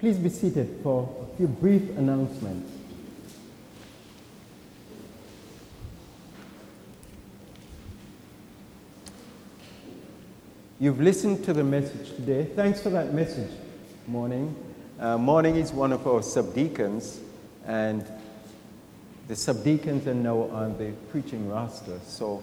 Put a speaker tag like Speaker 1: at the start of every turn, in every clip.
Speaker 1: Please be seated for a few brief announcements. You've listened to the message today. Thanks for that message, Morning. Morning is one of our subdeacons, and the subdeacons are now on the preaching roster. So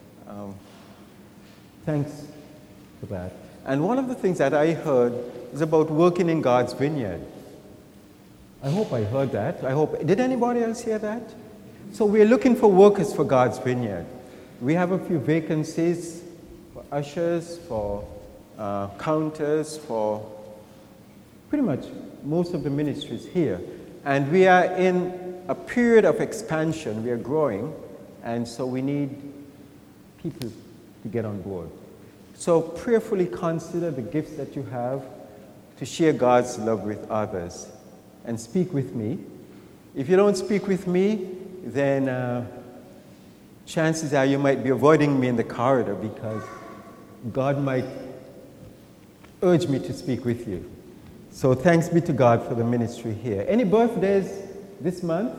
Speaker 1: thanks for that. And one of the things that I heard is about working in God's vineyard. I hope I heard that. Did anybody else hear that? So we're looking for workers for God's vineyard. We have a few vacancies for ushers, for counters, for pretty much most of the ministries here. And we are in a period of expansion. We are growing, and so we need people to get on board. So prayerfully consider the gifts that you have to share God's love with others. And speak with me. If you don't speak with me, then chances are you might be avoiding me in the corridor because God might urge me to speak with you. So thanks be to God for the ministry here. Any birthdays this month?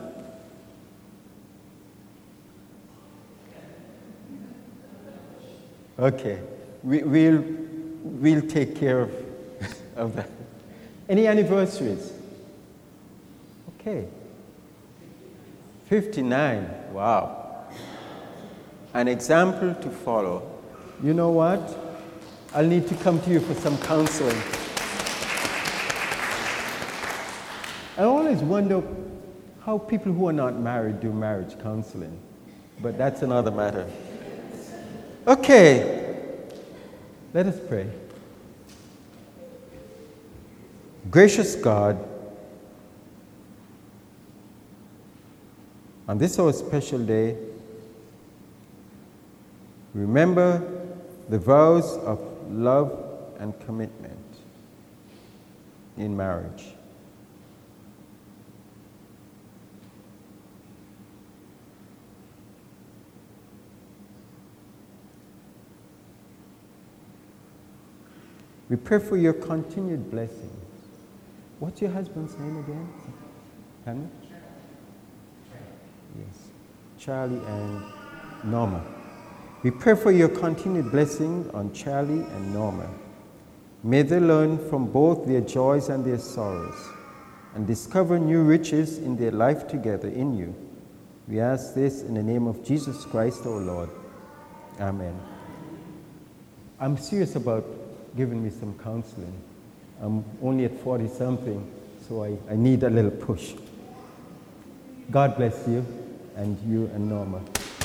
Speaker 1: Okay. We'll take care of that. Any anniversaries? Okay. 59. Wow. An example to follow. You know what? I'll need to come to you for some counseling. I always wonder how people who are not married do marriage counseling, but that's another matter. Okay. Let us pray. Gracious God, on this our special day, remember the vows of love and commitment in marriage. We pray for your continued blessings. What's your husband's name again? Henry? Yes. Charlie and Norma. We pray for your continued blessing on Charlie and Norma. May they learn from both their joys and their sorrows and discover new riches in their life together in you. We ask this in the name of Jesus Christ, our Lord. Amen. I'm serious about giving me some counseling. I'm only at 40-something, so I need a little push. God bless you and Norma.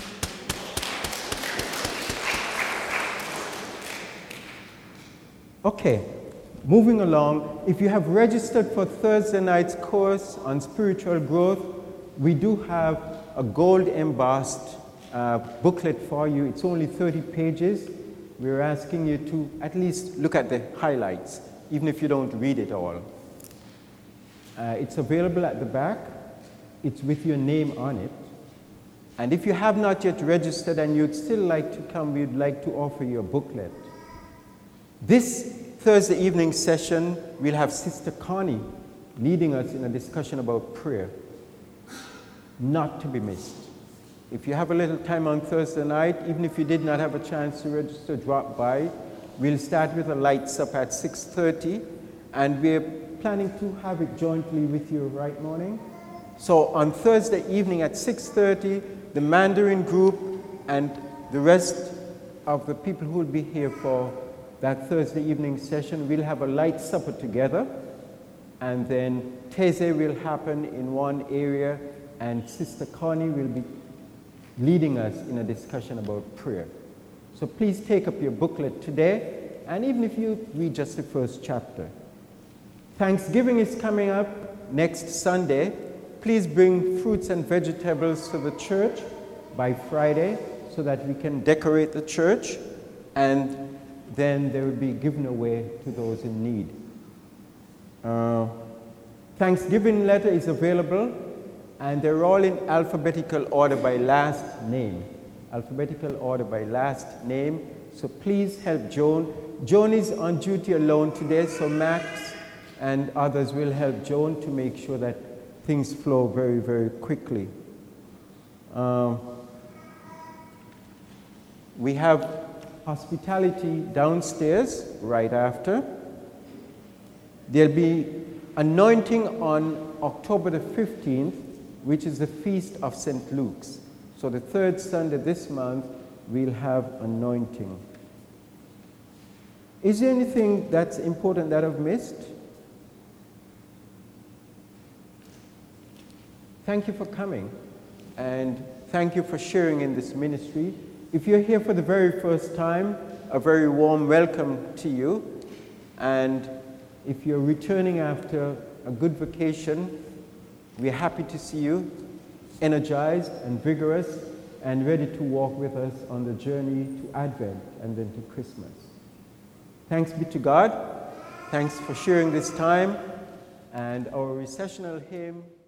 Speaker 1: Okay, moving along. If you have registered for Thursday night's course on spiritual growth, we do have a gold embossed booklet for you. It's only 30 pages. We're asking you to at least look at the highlights, even if you don't read it all. It's available at the back. It's with your name on it. And if you have not yet registered and you'd still like to come, we'd like to offer you a booklet. This Thursday evening session, we'll have Sister Connie leading us in a discussion about prayer. Not to be missed. If you have a little time on Thursday night, even if you did not have a chance to register, drop by. We'll start with a light sup at 6:30, and we're planning to have it jointly with you, right, Morning? So on Thursday evening at 6:30, the Mandarin group and the rest of the people who will be here for that Thursday evening session, we'll have a light supper together, and then Teze will happen in one area, and Sister Connie will be leading us in a discussion about prayer. So please take up your booklet today, and even if you read just the first chapter. Thanksgiving is coming up next Sunday. Please bring fruits and vegetables to the church by Friday so that we can decorate the church, and then they will be given away to those in need. Thanksgiving letter is available, and they're all in alphabetical order by last name. Alphabetical order by last name. So please help Joan. Joan is on duty alone today, so Max, and others will help Joan to make sure that things flow very, very quickly. We have hospitality downstairs right after. There'll be anointing on October the 15th, which is the Feast of St. Luke's. So the third Sunday this month, we'll have anointing. Is there anything that's important that I've missed? Thank you for coming, and thank you for sharing in this ministry. If you're here for the very first time, a very warm welcome to you. And if you're returning after a good vacation, we're happy to see you, energized and vigorous, and ready to walk with us on the journey to Advent and then to Christmas. Thanks be to God. Thanks for sharing this time. And our recessional hymn